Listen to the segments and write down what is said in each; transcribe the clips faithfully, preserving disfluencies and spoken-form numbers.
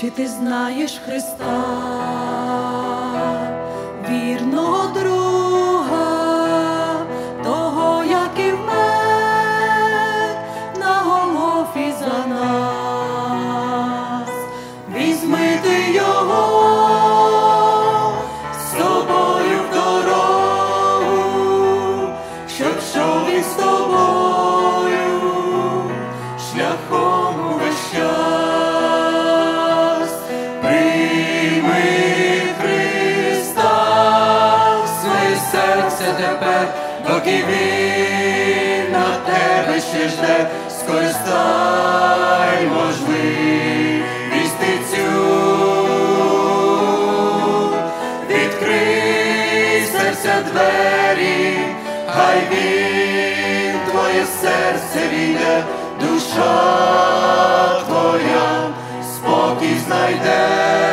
Чи ти знаєш Христа, вірного друга, того, який вмер на Голгофі за нас? Візьми ти його з собою в дорогу, щоб йшов він з тобою шляхом увесь час. Тепер, доки він на тебе ще жде, скористай можливість цю. Відкрий серця двері, хай він твоє серце війде, душа твоя спокій знайде.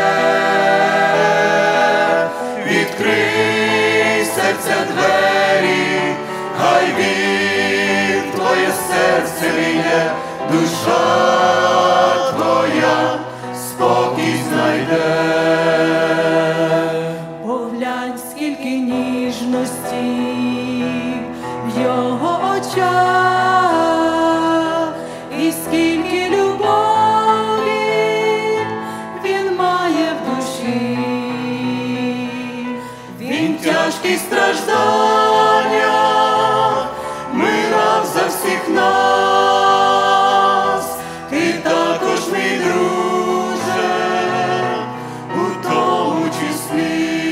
Відкрий серця двері, хай він твоє серце війде, душа твоя спокій знайде. Поглянь, скільки ніжності в його очах, і скільки любові він має в душі. Він тяжкий страждання мирав за всіх нас. Ти також, мій друже, у тому числі.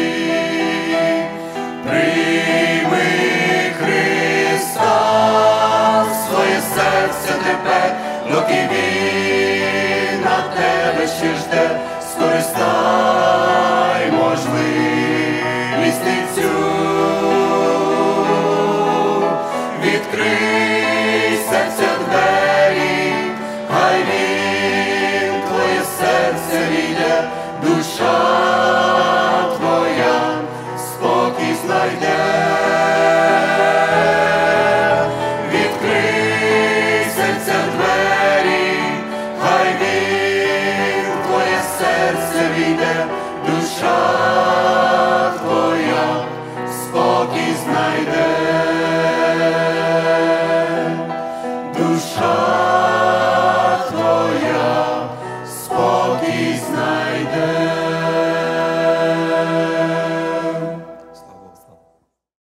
Прийми Христа в своє серце тепер, доки він на тебе ще жде, скористай можливість цю. Відкрий серця двері, хай він твоє серце війде, душа твоя спокій знайде. Відкрий серця двері, хай він твоє серце війде, душа твоя спокій знайде. Душа твоя спокій знайде.